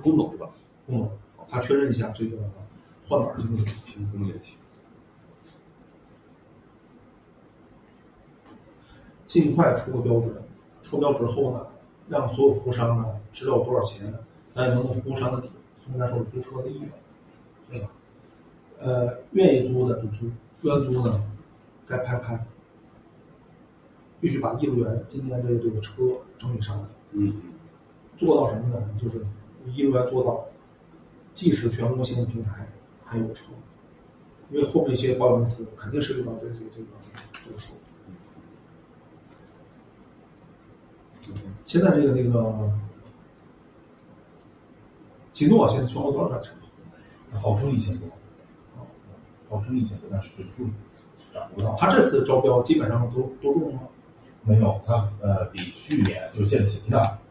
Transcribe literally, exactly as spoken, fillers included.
功能是吧？ 功能，他确认一下这个换板这个问题， 评估联系。 尽快出个标准，出标准后呢，让所有服务商呢知道多少钱，咱也能从服务商的底从咱手里租车的意愿，对吧？呃，愿意租的就租，不愿租呢，该拍拍。必须把业务员今天这个这个车整理上来。 嗯， 做到什么呢？就是业务员做到，既是全国性的平台，还有车，因为后面一些保险公司肯定涉及到这个这个这个数。现在这个这个，吉诺现在全国多少台车？ 号称一千多，号称一千多，但是准数掌握不到。 他这次招标基本上都都中了吗？ 没有，它呃比去年就限行的